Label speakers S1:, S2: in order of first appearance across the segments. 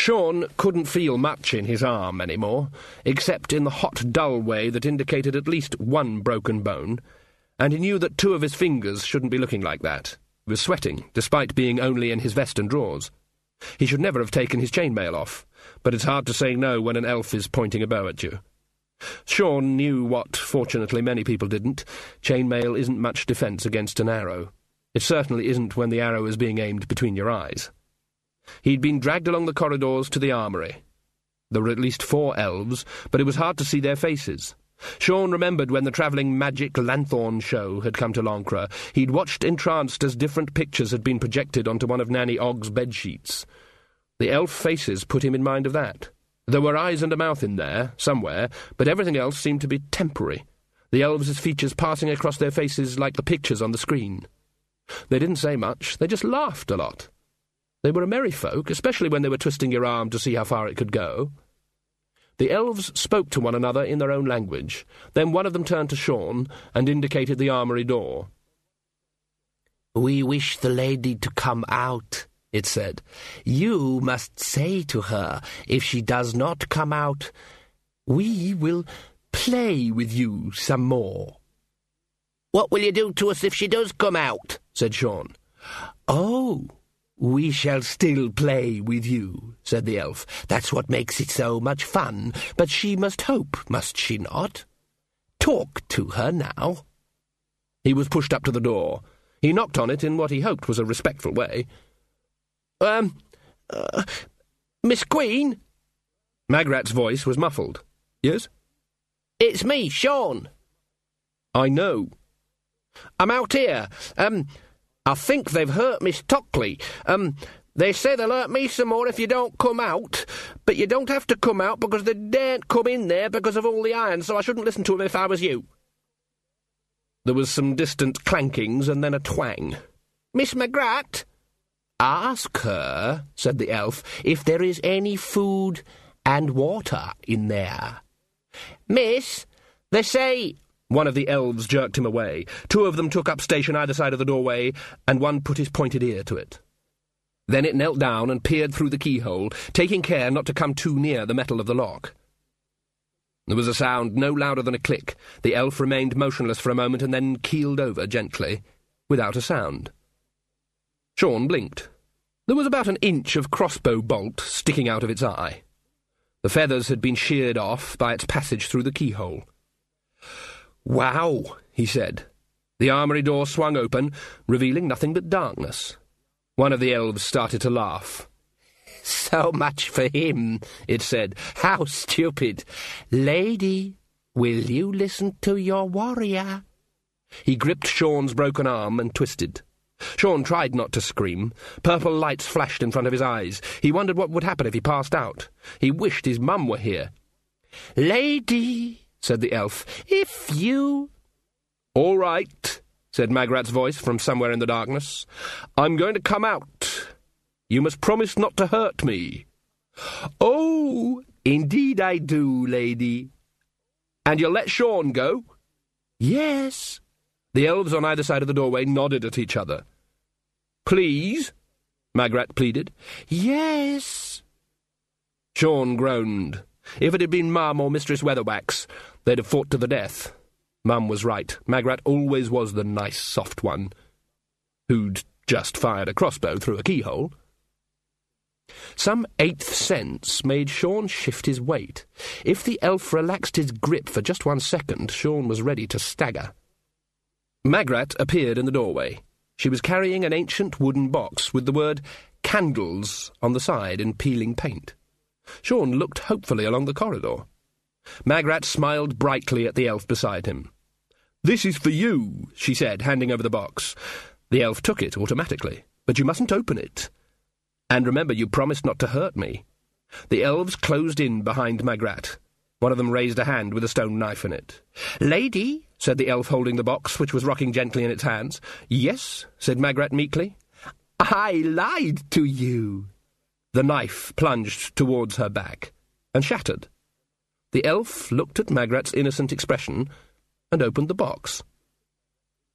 S1: Sean couldn't feel much in his arm anymore, except in the hot, dull way that indicated at least one broken bone, and he knew that 2 of his fingers shouldn't be looking like that. He was sweating, despite being only in his vest and drawers. He should never have taken his chainmail off, but it's hard to say no when an elf is pointing a bow at you. Sean knew what, fortunately, many people didn't. Chainmail isn't much defence against an arrow. It certainly isn't when the arrow is being aimed between your eyes. He'd been dragged along the corridors to the armoury. There were at least 4 elves, but it was hard to see their faces. Sean remembered when the travelling magic lanthorn show had come to Lancre. He'd watched entranced as different pictures had been projected onto one of Nanny Ogg's bedsheets. The elf faces put him in mind of that. There were eyes and a mouth in there, somewhere, but everything else seemed to be temporary, the elves' features passing across their faces like the pictures on the screen. They didn't say much, they just laughed a lot. They were a merry folk, especially when they were twisting your arm to see how far it could go. The elves spoke to one another in their own language. Then one of them turned to Sean and indicated the armoury door. "We wish the lady to come out," it said. "You must say to her, if she does not come out, we will play with you some more." "What will you do to us if she does come out?" said Sean. "Oh, we shall still play with you," said the elf. "That's what makes it so much fun. But she must hope, must she not? Talk to her now." He was pushed up to the door. He knocked on it in what he hoped was a respectful way. Miss Queen?" Magrat's voice was muffled. "Yes?" "It's me, Sean." "I know." "I'm out here. I think they've hurt Miss Tockley. They say they'll hurt me some more if you don't come out, but you don't have to come out because they daren't come in there because of all the iron, so I shouldn't listen to them if I was you." There was some distant clankings and then a twang. "Miss Magrat?" "Ask her," said the elf, "if there is any food and water in there." "Miss, they say—" One of the elves jerked him away. 2 of them took up station either side of the doorway, and one put his pointed ear to it. Then it knelt down and peered through the keyhole, taking care not to come too near the metal of the lock. There was a sound no louder than a click. The elf remained motionless for a moment and then keeled over gently, without a sound. Sean blinked. There was about an inch of crossbow bolt sticking out of its eye. The feathers had been sheared off by its passage through the keyhole. "Wow," he said. The armoury door swung open, revealing nothing but darkness. One of the elves started to laugh. "So much for him," it said. "How stupid. Lady, will you listen to your warrior?" He gripped Sean's broken arm and twisted. Sean tried not to scream. Purple lights flashed in front of his eyes. He wondered what would happen if he passed out. He wished his mum were here. "Lady," said the elf, "if you—" "All right," said Magrat's voice from somewhere in the darkness. "I'm going to come out. You must promise not to hurt me." "Oh, indeed I do, lady." "And you'll let Sean go?" "Yes." The elves on either side of the doorway nodded at each other. "Please?" Magrat pleaded. "Yes." Sean groaned. If it had been Mum or Mistress Weatherwax, they'd have fought to the death. Mum was right. Magrat always was the nice, soft one, who'd just fired a crossbow through a keyhole. Some 8th sense made Sean shift his weight. If the elf relaxed his grip for just 1 second, Sean was ready to stagger. Magrat appeared in the doorway. She was carrying an ancient wooden box with the word "candles" on the side in peeling paint. Sean looked hopefully along the corridor. Magrat smiled brightly at the elf beside him. "This is for you," she said, handing over the box. The elf took it automatically. "But you mustn't open it. And remember, you promised not to hurt me." The elves closed in behind Magrat. One of them raised a hand with a stone knife in it. "Lady," said the elf holding the box, which was rocking gently in its hands. "Yes," said Magrat meekly. "I lied to you." The knife plunged towards her back and shattered. The elf looked at Magrat's innocent expression and opened the box.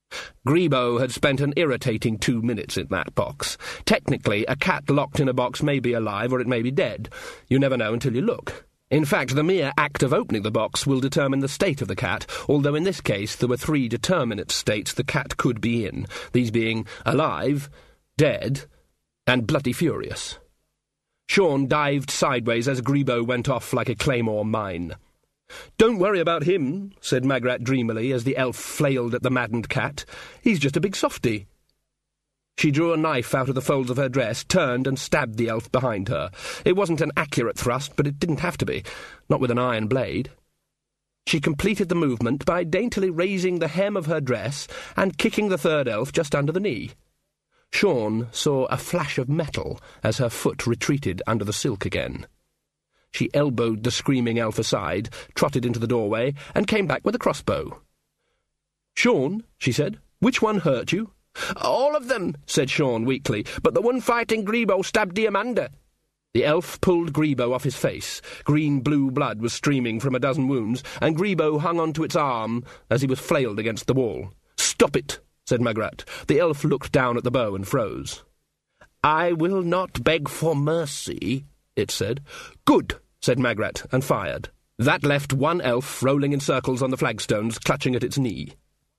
S1: Grebo had spent an irritating 2 minutes in that box. Technically, a cat locked in a box may be alive or it may be dead. You never know until you look. In fact, the mere act of opening the box will determine the state of the cat, although in this case there were 3 determinate states the cat could be in, these being alive, dead, and bloody furious. Sean dived sideways as Grebo went off like a claymore mine. "Don't worry about him," said Magrat dreamily as the elf flailed at the maddened cat. "He's just a big softy." She drew a knife out of the folds of her dress, turned and stabbed the elf behind her. It wasn't an accurate thrust, but it didn't have to be, not with an iron blade. She completed the movement by daintily raising the hem of her dress and kicking the third elf just under the knee. Sean saw a flash of metal as her foot retreated under the silk again. She elbowed the screaming elf aside, trotted into the doorway, and came back with a crossbow. "Sean," she said, "which one hurt you?" "All of them," said Sean weakly, "but the one fighting Grebo stabbed Diamanda." The elf pulled Grebo off his face. Green-blue blood was streaming from a dozen wounds, and Grebo hung onto its arm as he was flailed against the wall. "Stop it," said Magrat. The elf looked down at the bow and froze. "I will not beg for mercy," it said. "Good," said Magrat, and fired. That left one elf rolling in circles on the flagstones, clutching at its knee.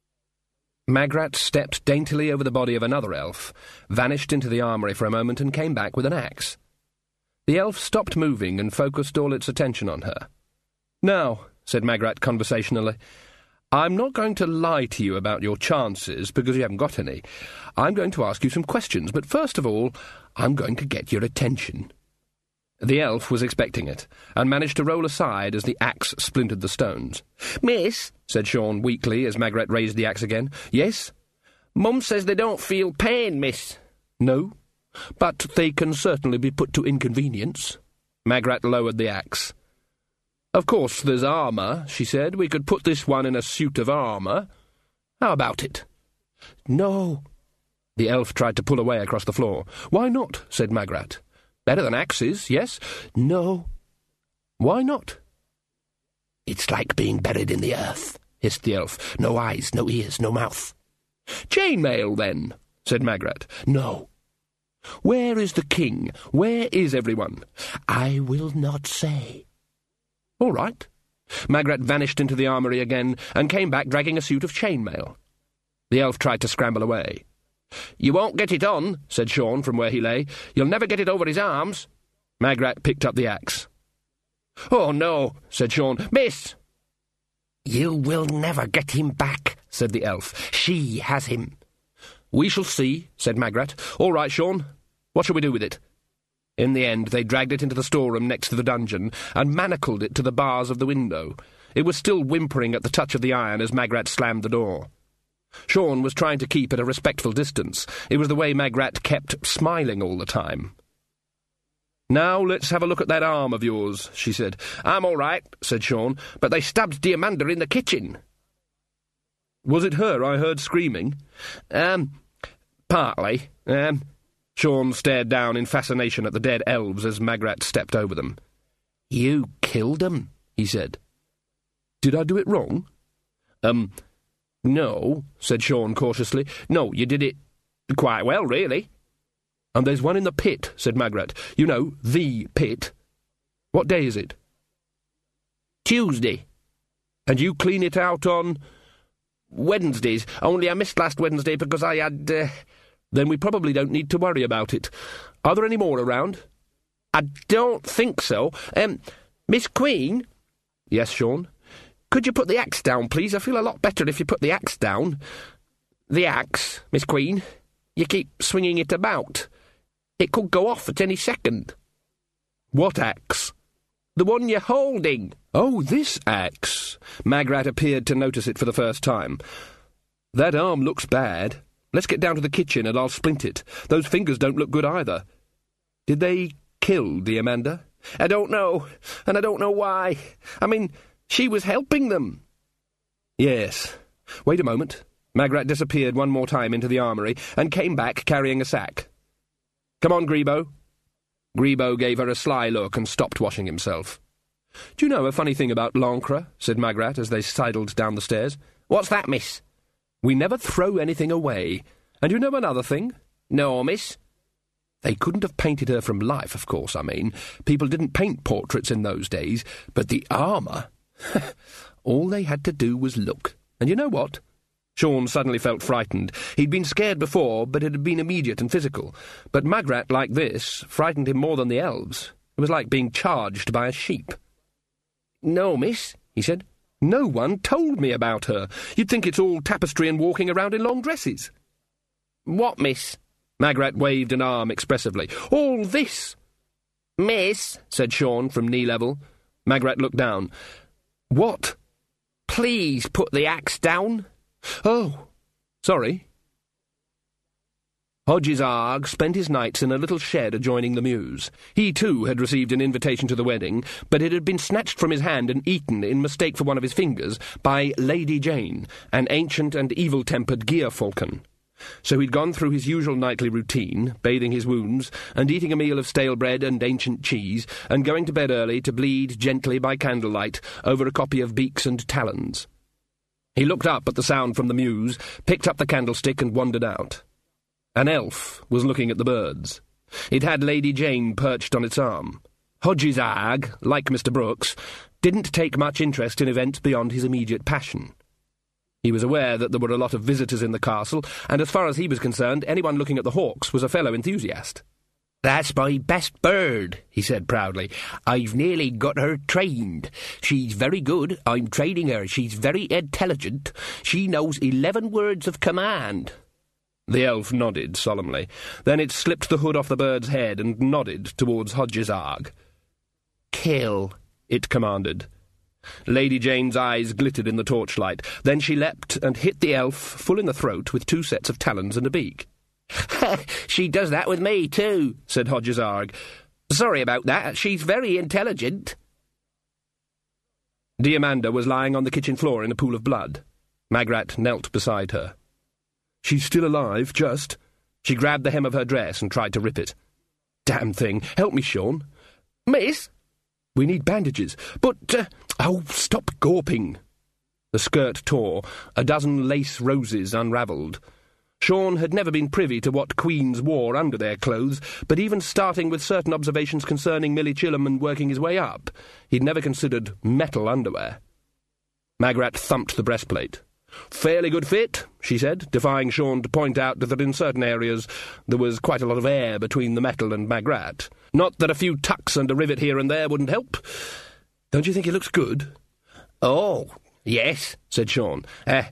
S1: Magrat stepped daintily over the body of another elf, vanished into the armoury for a moment, and came back with an axe. The elf stopped moving and focused all its attention on her. "Now," said Magrat conversationally, "I'm not going to lie to you about your chances, because you haven't got any. I'm going to ask you some questions, but first of all, I'm going to get your attention." The elf was expecting it, and managed to roll aside as the axe splintered the stones. "Miss," said Sean weakly as Magrat raised the axe again. "Yes?" "Mum says they don't feel pain, miss." "No, but they can certainly be put to inconvenience." Magrat lowered the axe. "Of course there's armour," she said. "We could put this one in a suit of armour. How about it?" "No." The elf tried to pull away across the floor. "Why not?" said Magrat. "Better than axes, yes?" "No." "Why not?" "It's like being buried in the earth," hissed the elf. "No eyes, no ears, no mouth." "Chainmail, then," said Magrat. "No." "Where is the king? Where is everyone?" "I will not say." "All right." Magrat vanished into the armoury again and came back dragging a suit of chainmail. The elf tried to scramble away. "You won't get it on," said Sean from where he lay. "You'll never get it over his arms." Magrat picked up the axe. "Oh, no," said Sean. "Miss!" "You will never get him back," said the elf. "She has him." "We shall see," said Magrat. "All right, Sean. What shall we do with it?" In the end, they dragged it into the storeroom next to the dungeon and manacled it to the bars of the window. It was still whimpering at the touch of the iron as Magrat slammed the door. Sean was trying to keep at a respectful distance. It was the way Magrat kept smiling all the time. "Now let's have a look at that arm of yours," she said. "I'm all right," said Sean, "but they stabbed Diamanda in the kitchen." "Was it her I heard screaming?" Partly. Sean stared down in fascination at the dead elves as Magrat stepped over them. "You killed them," he said. "Did I do it wrong?" "No," said Sean cautiously. "No, you did it quite well, really." "And there's one in the pit," said Magrat. "You know, the pit. What day is it?" "Tuesday." "And you clean it out on—" "Wednesdays, only I missed last Wednesday because I had, Then we probably don't need to worry about it. Are there any more around?" "I don't think so. Miss Queen?" "Yes, Sean?" "Could you put the axe down, please? I feel a lot better if you put the axe down." "The axe, Miss Queen? You keep swinging it about. It could go off at any second." "What axe?" "The one you're holding." "Oh, this axe." Magrat appeared to notice it for the first time. "That arm looks bad. Let's get down to the kitchen and I'll splint it. Those fingers don't look good either. Did they kill Diamanda?" "I don't know, and I don't know why. I mean, she was helping them." "Yes. Wait a moment." Magrat disappeared one more time into the armoury and came back carrying a sack. "Come on, Grebo." Grebo gave her a sly look and stopped washing himself. "Do you know a funny thing about Lancre?" said Magrat as they sidled down the stairs. "What's that, miss?" We never throw anything away. And you know another thing?
S2: No, miss.
S1: They couldn't have painted her from life, of course, I mean. People didn't paint portraits in those days. But the armour... all they had to do was look. And you know what? Sean suddenly felt frightened. He'd been scared before, but it had been immediate and physical. But Magrat, like this, frightened him more than the elves. It was like being charged by a sheep.
S2: No, miss, he said.
S1: No one told me about her. You'd think it's all tapestry and walking around in long dresses.
S2: What, miss?
S1: Magrat waved an arm expressively. All this.
S2: Miss, said Sean from knee level.
S1: Magrat looked down. What?
S2: Please put the axe down.
S1: Oh, sorry. Hodges Arg spent his nights in a little shed adjoining the mews. He, too, had received an invitation to the wedding, but it had been snatched from his hand and eaten in mistake for one of his fingers by Lady Jane, an ancient and evil-tempered gear-falcon. So he'd gone through his usual nightly routine, bathing his wounds, and eating a meal of stale bread and ancient cheese, and going to bed early to bleed gently by candlelight over a copy of Beaks and Talons. He looked up at the sound from the mews, picked up the candlestick and wandered out. An elf was looking at the birds. It had Lady Jane perched on its arm. Hodges Arg, like Mr. Brooks, didn't take much interest in events beyond his immediate passion. He was aware that there were a lot of visitors in the castle, and as far as he was concerned, anyone looking at the hawks was a fellow enthusiast.
S2: "That's my best bird," he said proudly. "I've nearly got her trained. She's very good. I'm training her. She's very intelligent. She knows 11 words of command."
S1: The elf nodded solemnly. Then it slipped the hood off the bird's head and nodded towards Hodges Arg.
S2: "Kill,"
S1: it commanded. Lady Jane's eyes glittered in the torchlight. Then she leapt and hit the elf full in the throat with 2 sets of talons and a beak.
S2: "She does that with me, too," said Hodges Arg. "Sorry about that. She's very intelligent."
S1: Diamanda was lying on the kitchen floor in a pool of blood. Magrat knelt beside her. "She's still alive, just." She grabbed the hem of her dress and tried to rip it. "Damn thing. Help me, Sean."
S2: "Miss?"
S1: "We need bandages. But, oh, stop gawping." The skirt tore. A dozen lace roses unravelled. Sean had never been privy to what queens wore under their clothes, but even starting with certain observations concerning Millie Chilham and working his way up, he'd never considered metal underwear. Magrat thumped the breastplate. "Fairly good fit," she said, defying Sean to point out that in certain areas there was quite a lot of air between the metal and Magrat. Not that a few tucks and a rivet here and there wouldn't help. "Don't you think it looks good?"
S2: "Oh, yes," said Sean.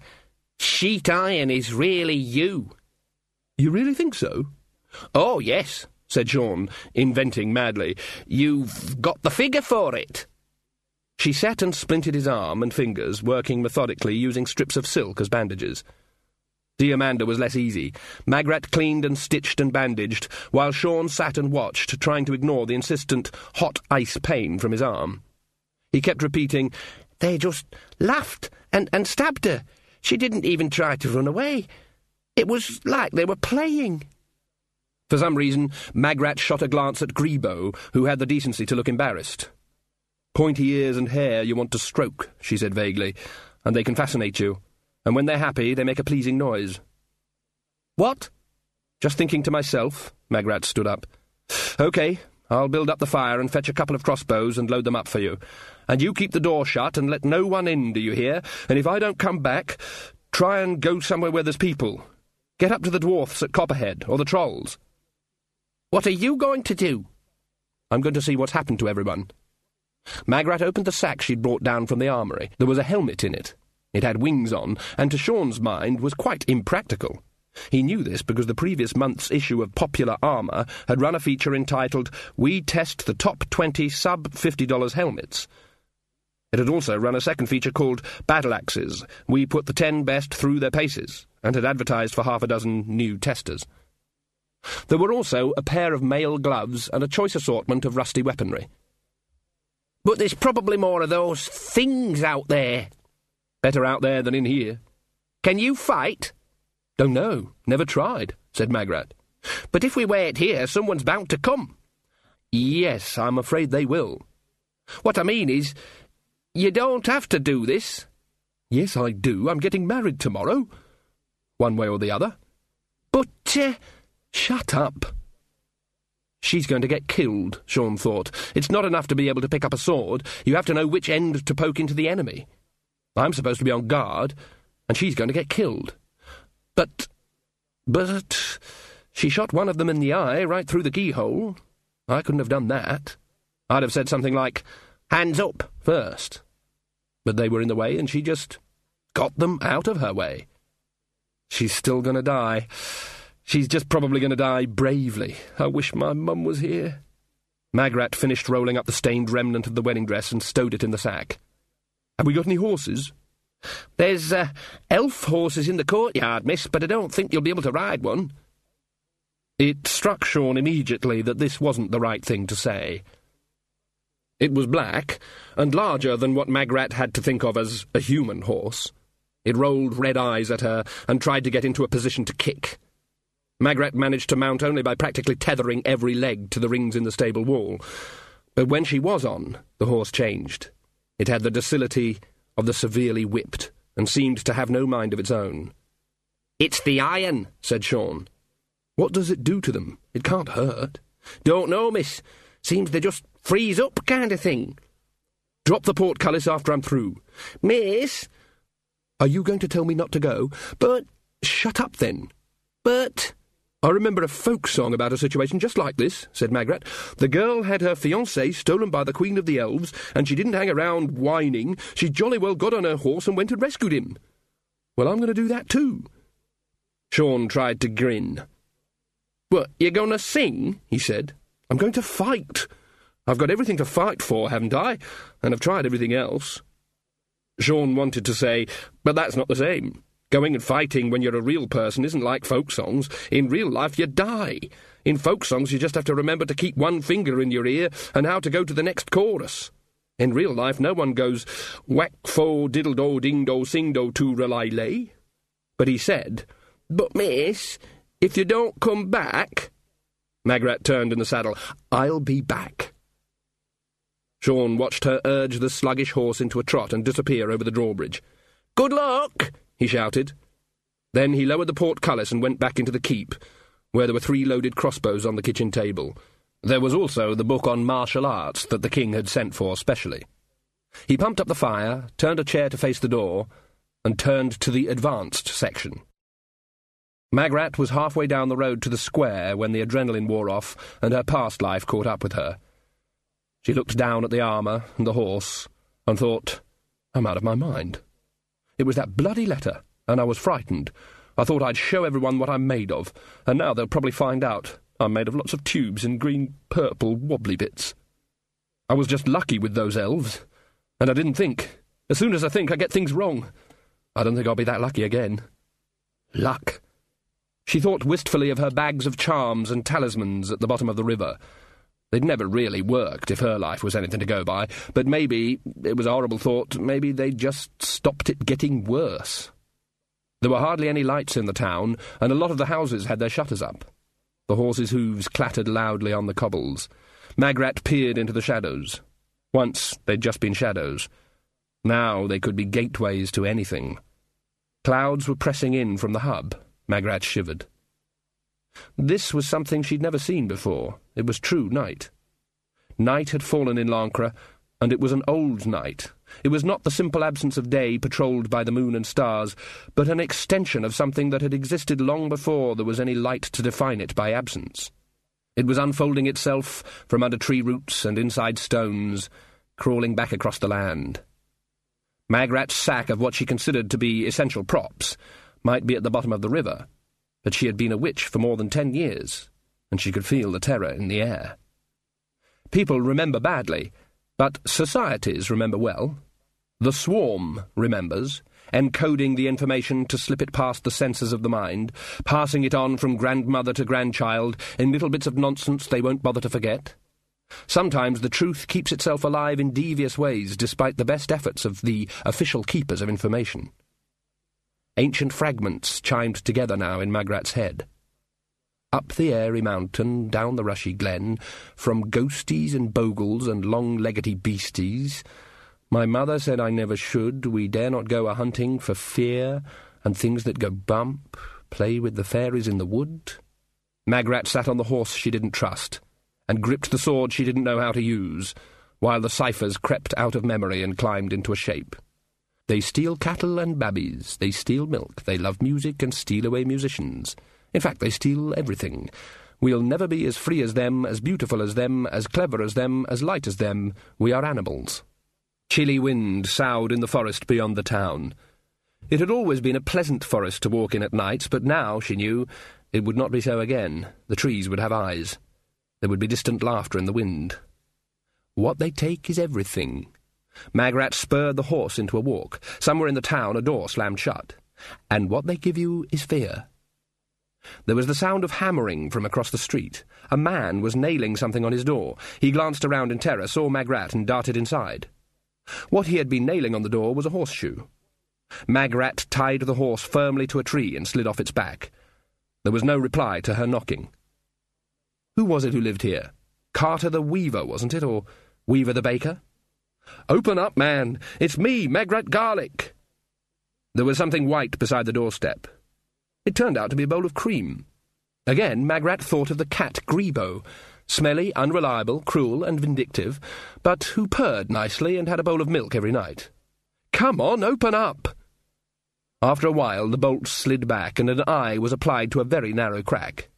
S2: Sheet iron is really you."
S1: "You really think so?"
S2: "Oh, yes," said Sean, inventing madly. "You've got the figure for it."
S1: She sat and splinted his arm and fingers, working methodically, using strips of silk as bandages. Diamanda was less easy. Magrat cleaned and stitched and bandaged, while Sean sat and watched, trying to ignore the insistent hot ice pain from his arm. He kept repeating,
S2: "They just laughed and stabbed her. She didn't even try to run away. It was like they were playing."
S1: For some reason, Magrat shot a glance at Grebo, who had the decency to look embarrassed. "Pointy ears and hair you want to stroke," she said vaguely, "and they can fascinate you. And when they're happy, they make a pleasing noise."
S2: "What?"
S1: "Just thinking to myself." Magrat stood up. "OK, I'll build up the fire and fetch a couple of crossbows and load them up for you. And you keep the door shut and let no one in, do you hear? And if I don't come back, try and go somewhere where there's people. Get up to the dwarfs at Copperhead, or the trolls."
S2: "What are you going to do?"
S1: "I'm going to see what's happened to everyone." Magrat opened the sack she'd brought down from the armoury. There was a helmet in it. It had wings on, and to Sean's mind was quite impractical. He knew this because the previous month's issue of Popular Armour had run a feature entitled "We Test the Top 20 Sub-$50 Helmets." It had also run a second feature called Battle Axes. We put the 10 best through their paces, and had advertised for half a dozen new testers. There were also a pair of mail gloves and a choice assortment of rusty weaponry.
S2: "But there's probably more of those things out there."
S1: "Better out there than in here."
S2: "Can you fight?"
S1: "Don't know. Never tried," said Magrat.
S2: "But if we wait here, someone's bound to come."
S1: "Yes, I'm afraid they will."
S2: "What I mean is, you don't have to do this."
S1: "Yes, I do. I'm getting married tomorrow." one way or the other. But, shut up. She's going to get killed, Sean thought. It's not enough to be able to pick up a sword. You have to know which end to poke into the enemy. I'm supposed to be on guard, and she's going to get killed. But she shot one of them in the eye right through the keyhole. I couldn't have done that. I'd have said something like, "Hands up," first. But they were in the way, and she just got them out of her way. She's still going to die. She's just probably going to die bravely. I wish my mum was here. Magrat finished rolling up the stained remnant of the wedding dress and stowed it in the sack. Have we got any horses? There's elf horses in the courtyard, miss, but I don't think you'll be able to ride one. It struck Sean immediately that this wasn't the right thing to say. It was black, and larger than what Magrat had to think of as a human horse. It rolled red eyes at her and tried to get into a position to kick. Magrat managed to mount only by practically tethering every leg to the rings in the stable wall. But when she was on, the horse changed. It had the docility of the severely whipped, and seemed to have no mind of its own. "It's the iron," said Sean. "What does it do to them? It can't hurt." "Don't know, miss. Seems they just freeze up kind of thing." "Drop the portcullis after I'm through." "Miss." "Are you going to tell me not to go?" "But—" "Shut up, then." "But—" "I remember a folk song about a situation just like this," said Magrat. "The girl had her fiancé stolen by the Queen of the Elves, and she didn't hang around whining. She jolly well got on her horse and went and rescued him." "Well, I'm going to do that too." Sean tried to grin. "What, you're going to sing?" he said. "I'm going to fight. I've got everything to fight for, haven't I? And I've tried everything else." Sean wanted to say, "But that's not the same. Going and fighting when you're a real person isn't like folk songs. In real life, you die. In folk songs, you just have to remember to keep one finger in your ear and how to go to the next chorus. In real life, no one goes, whack-fo, diddle-do, ding-do, sing-do, too-rely-lay." But he said, "But, miss, if you don't come back—" Magrat turned in the saddle. "I'll be back." Sean watched her urge the sluggish horse into a trot and disappear over the drawbridge. "Good luck!" he shouted. Then he lowered the portcullis and went back into the keep, where there were 3 loaded crossbows on the kitchen table. There was also the book on martial arts that the king had sent for specially. He pumped up the fire, turned a chair to face the door, and turned to the advanced section. Magrat was halfway down the road to the square when the adrenaline wore off and her past life caught up with her. She looked down at the armour and the horse and thought, "I'm out of my mind. It was that bloody letter, and I was frightened. I thought I'd show everyone what I'm made of, and now they'll probably find out. I'm made of lots of tubes and green-purple wobbly bits. I was just lucky with those elves, and I didn't think. As soon as I think, I get things wrong. I don't think I'll be that lucky again. Luck." She thought wistfully of her bags of charms and talismans at the bottom of the river. They'd never really worked if her life was anything to go by, but maybe, it was a horrible thought, maybe they'd just stopped it getting worse. There were hardly any lights in the town, and a lot of the houses had their shutters up. The horses' hooves clattered loudly on the cobbles. Magrat peered into the shadows. Once they'd just been shadows. Now they could be gateways to anything. Clouds were pressing in from the hub. Magrat shivered. This was something she'd never seen before. It was true night. Night had fallen in Lancre, and it was an old night. It was not the simple absence of day patrolled by the moon and stars, but an extension of something that had existed long before there was any light to define it by absence. It was unfolding itself from under tree roots and inside stones, crawling back across the land. Magrat's sack of what she considered to be essential props might be at the bottom of the river, but she had been a witch for more than 10 years, and she could feel the terror in the air. People remember badly, but societies remember well. The swarm remembers, encoding the information to slip it past the senses of the mind, passing it on from grandmother to grandchild in little bits of nonsense they won't bother to forget. Sometimes the truth keeps itself alive in devious ways despite the best efforts of the official keepers of information. Ancient fragments chimed together now in Magrat's head. Up the airy mountain, down the rushy glen, from ghosties and bogles and long-leggedy beasties. My mother said I never should, we dare not go a-hunting for fear, and things that go bump, play with the fairies in the wood. Magrat sat on the horse she didn't trust, and gripped the sword she didn't know how to use, while the ciphers crept out of memory and climbed into a shape. They steal cattle and babbies, they steal milk, they love music and steal away musicians. In fact, they steal everything. We'll never be as free as them, as beautiful as them, as clever as them, as light as them. We are animals. Chilly wind soughed in the forest beyond the town. It had always been a pleasant forest to walk in at nights, but now, she knew, it would not be so again. The trees would have eyes. There would be distant laughter in the wind. What they take is everything. Magrat spurred the horse into a walk. Somewhere in the town a door slammed shut. And what they give you is fear. There was the sound of hammering from across the street. A man was nailing something on his door. He glanced around in terror, saw Magrat, and darted inside. What he had been nailing on the door was a horseshoe. Magrat tied the horse firmly to a tree and slid off its back. There was no reply to her knocking. Who was it who lived here? Carter the Weaver, wasn't it, or Weaver the Baker? "Open up, man! It's me, Magrat Garlick!" There was something white beside the doorstep. It turned out to be a bowl of cream. Again, Magrat thought of the cat Grebo, smelly, unreliable, cruel, and vindictive, but who purred nicely and had a bowl of milk every night. "Come on, open up!" After a while, the bolt slid back, and an eye was applied to a very narrow crack.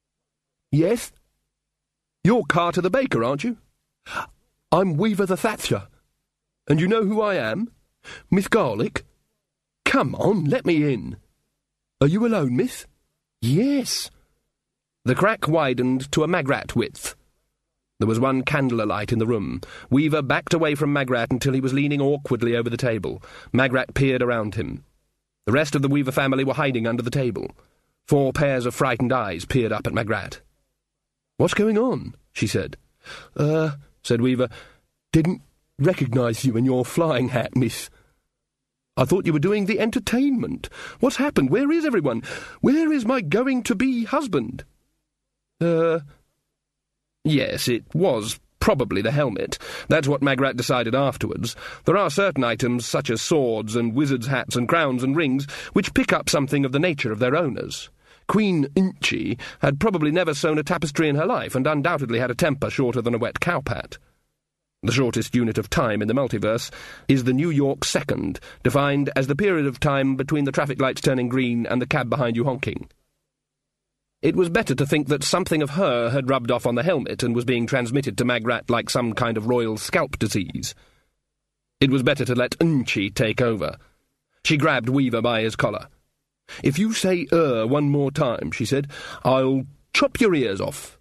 S1: "Yes? You're Carter the Baker, aren't you?" "I'm Weaver the Thatcher. And you know who I am? Miss Garlick? Come on, let me in. Are you alone, miss?" "Yes." The crack widened to a Magrat width. There was one candle alight in the room. Weaver backed away from Magrat until he was leaning awkwardly over the table. Magrat peered around him. The rest of the Weaver family were hiding under the table. 4 pairs of frightened eyes peered up at Magrat. "What's going on?" she said. Said Weaver. "Didn't recognise you in your flying hat, miss. I thought you were doing the entertainment. What's happened? Where is everyone? Where is my going-to-be husband?" Yes, it was probably the helmet. That's what Magrat decided afterwards. There are certain items, such as swords and wizards' hats and crowns and rings, which pick up something of the nature of their owners. Queen Inchi had probably never sewn a tapestry in her life, and undoubtedly had a temper shorter than a wet cowpat. The shortest unit of time in the multiverse is the New York second, defined as the period of time between the traffic lights turning green and the cab behind you honking. It was better to think that something of her had rubbed off on the helmet and was being transmitted to Magrat like some kind of royal scalp disease. It was better to let Unchi take over. She grabbed Weaver by his collar. "If you say one more time," she said, "I'll chop your ears off.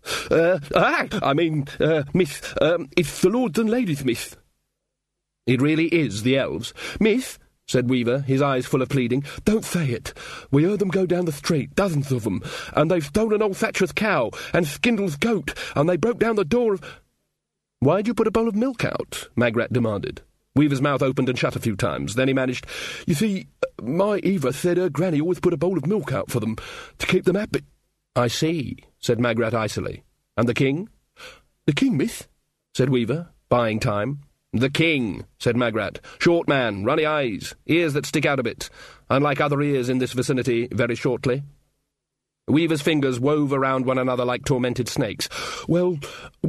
S1: Miss, it's the lords and ladies, miss." "It really is the elves." "Miss," said Weaver, his eyes full of pleading, "don't say it. We heard them go down the street, dozens of them, and they've stolen old Thatcher's cow and Skindle's goat, and they broke down the door of—" "Why'd you put a bowl of milk out?" Magrat demanded. Weaver's mouth opened and shut a few times. Then he managed, "You see, my Eva said her granny always put a bowl of milk out for them, to keep them happy." "I see," said Magrat icily. "And the king?" "The king, miss," said Weaver, buying time. "The king," said Magrat. "Short man, runny eyes, ears that stick out a bit, unlike other ears in this vicinity, very shortly." Weaver's fingers wove around one another like tormented snakes. Well...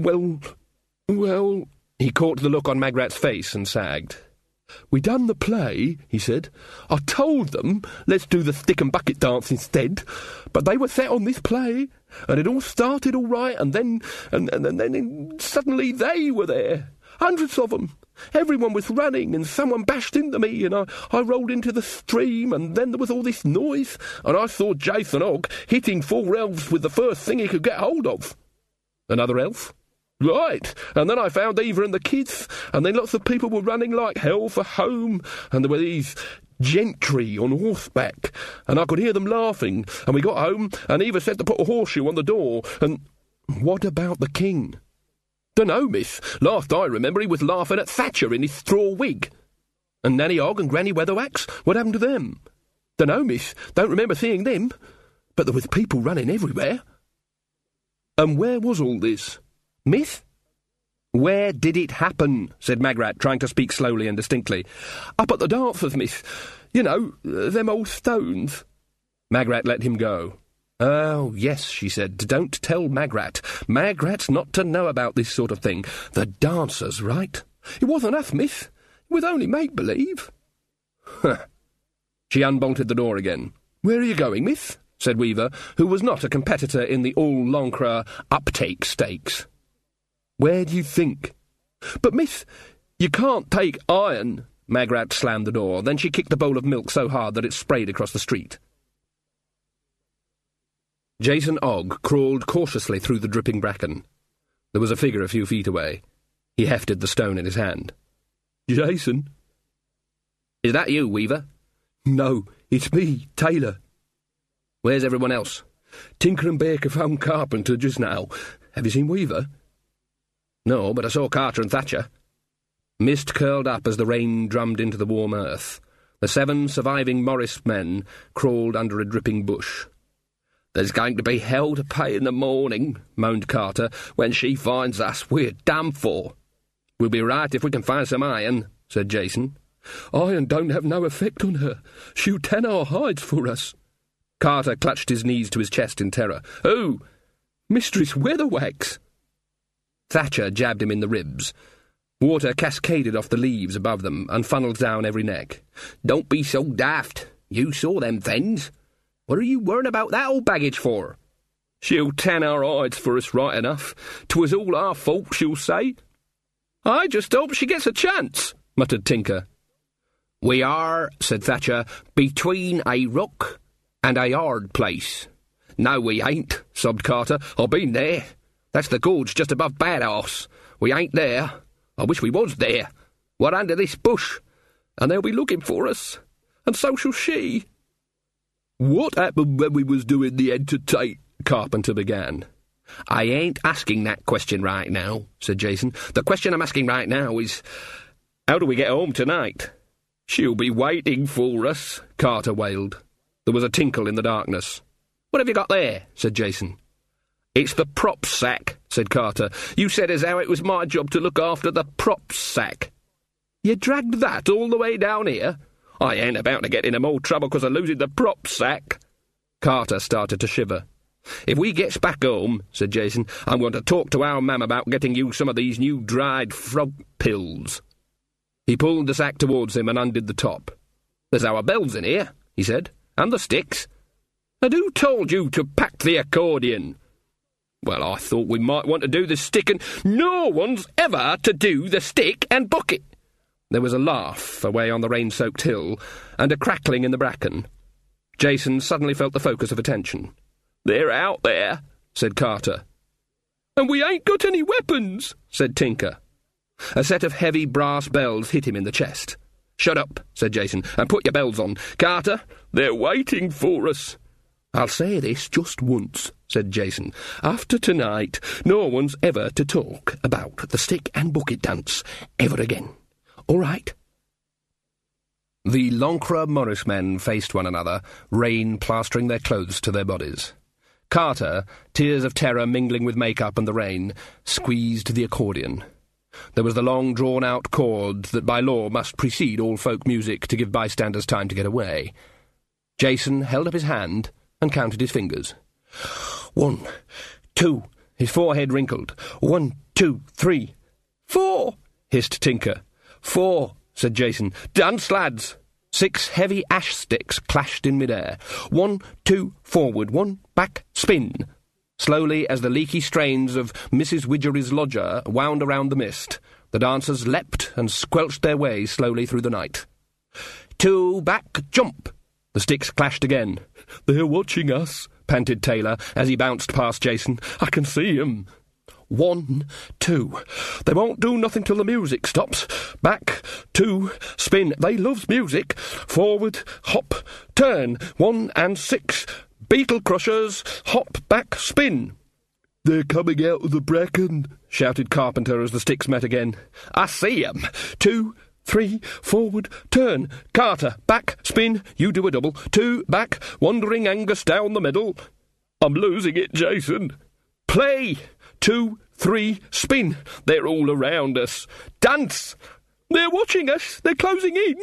S1: He caught the look on Magrat's face and sagged. "We done the play," he said. "I told them, let's do the stick and bucket dance instead. But they were set on this play, and it all started all right, and then suddenly they were there. Hundreds of them. Everyone was running, and someone bashed into me, and I rolled into the stream, and then there was all this noise, and I saw Jason Ogg hitting 4 elves with the first thing he could get hold of." "Another elf?" "Right, and then I found Eva and the kids, and then lots of people were running like hell for home, and there were these gentry on horseback, and I could hear them laughing, and we got home, and Eva said to put a horseshoe on the door, and—" "What about the king?" "Dunno, miss. Last I remember he was laughing at Thatcher in his straw wig." "And Nanny Ogg and Granny Weatherwax? What happened to them?" "Dunno, miss. Don't remember seeing them. But there was people running everywhere." "And where was all this?" "Miss?" "Where did it happen?" said Magrat, trying to speak slowly and distinctly. "Up at the dancers, miss. You know, them old stones. Magrat let him go. Oh, yes, she said, don't tell Magrat. Magrat's not to know about this sort of thing. The dancers, right? It wasn't us, miss. It was only make-believe. Huh. She unbolted the door again. Where are you going, miss? Said Weaver, who was not a competitor in the all-Lancre uptake stakes. Where do you think? But, miss, you can't take iron. Magrat slammed the door. Then she kicked the bowl of milk so hard that it sprayed across the street. Jason Ogg crawled cautiously through the dripping bracken. There was a figure a few feet away. He hefted the stone in his hand. Jason? Is that you, Weaver? No, it's me, Taylor. Where's everyone else? Tinker and Baker found Carpenter just now. Have you seen Weaver? No, but I saw Carter and Thatcher. Mist curled up as the rain drummed into the warm earth. The 7 surviving Morris men crawled under a dripping bush. There's going to be hell to pay in the morning, moaned Carter. When she finds us, we're done for. We'll be right if we can find some iron, said Jason. Iron don't have no effect on her. She'll tan our hides for us. Carter clutched his knees to his chest in terror. Who? Mistress Weatherwax. Thatcher jabbed him in the ribs. Water cascaded off the leaves above them and funneled down every neck. Don't be so daft. You saw them things. What are you worrying about that old baggage for? She'll tan our hides for us right enough. 'Twas all our fault, she'll say. I just hope she gets a chance, muttered Tinker. We are, said Thatcher, between a rock and a hard place. No, we ain't, sobbed Carter. I've been there. That's the gorge just above Badass. We ain't there. I wish we was there. We're under this bush, and they'll be looking for us. And so shall she. What happened when we was doing the entertain? Carpenter began. I ain't asking that question right now, said Jason. The question I'm asking right now is, how do we get home tonight? She'll be waiting for us, Carter wailed. There was a tinkle in the darkness. What have you got there? Said Jason. It's the prop sack, said Carter. You said as how it was my job to look after the prop sack. You dragged that all the way down here? I ain't about to get into more trouble because of losing the prop sack. Carter started to shiver. If we gets back home, said Jason, I'm going to talk to our mam about getting you some of these new dried frog pills. He pulled the sack towards him and undid the top. There's our bells in here, he said, and the sticks. And who told you to pack the accordion? Well, I thought we might want to do the stick and... No one's ever to do the stick and bucket. There was a laugh away on the rain-soaked hill, and a crackling in the bracken. Jason suddenly felt the focus of attention. They're out there, said Carter. And we ain't got any weapons, said Tinker. A set of heavy brass bells hit him in the chest. Shut up, said Jason, and put your bells on. Carter, they're waiting for us. I'll say this just once, said Jason. After tonight, no one's ever to talk about the stick and bucket dance ever again. All right. The Lancre Morris men faced one another, rain plastering their clothes to their bodies. Carter, tears of terror mingling with makeup and the rain, squeezed the accordion. There was the long drawn-out chord that by law must precede all folk music to give bystanders time to get away. Jason held up his hand and counted his fingers. 1, 2. His forehead wrinkled. 1, 2, 3. 4, hissed Tinker. 4, said Jason. Dance, lads. 6 heavy ash sticks clashed in midair. 1, 2, forward, 1, back, spin. Slowly, as the leaky strains of Mrs. Widgery's lodger wound around the mist, the dancers leapt and squelched their way slowly through the night. 2, back, jump. The sticks clashed again. They're watching us, panted Taylor as he bounced past Jason. I can see 'em. 1, 2. They won't do nothing till the music stops. Back, 2, spin. They loves music. Forward, hop, turn. 1 and 6. Beetle crushers, hop, back, spin. They're coming out of the bracken, shouted Carpenter as the sticks met again. I see 'em. 2, 3, forward, turn. Carter, back, spin. You do a double. 2, back, wandering Angus down the middle. I'm losing it, Jason. Play. 2, 3, spin. They're all around us. Dance. They're watching us. They're closing in.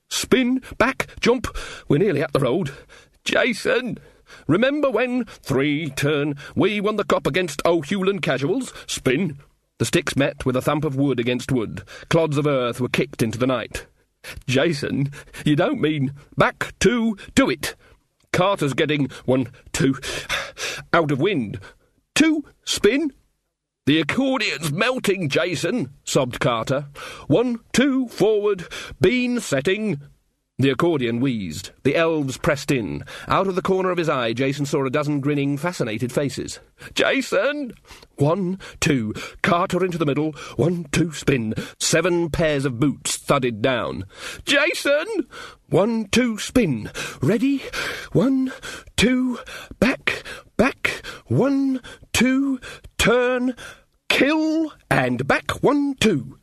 S1: spin, back, jump. We're nearly at the road. Jason, remember when 3 turn we won the Cup against O'Hewland Casuals? Spin. The sticks met with a thump of wood against wood. Clods of earth were kicked into the night. Jason, you don't mean back 2, do it. Carter's getting 1, 2, out of wind. 2, spin. The accordion's melting, Jason, sobbed Carter. 1, 2, forward, bean setting. The accordion wheezed. The elves pressed in. Out of the corner of his eye, Jason saw a dozen grinning, fascinated faces. Jason! 1, 2, Carter into the middle. 1, 2, spin. 7 pairs of boots thudded down. Jason! 1, 2, spin. Ready? 1, 2, back, back. 1, 2, turn, kill, and back. 1, 2.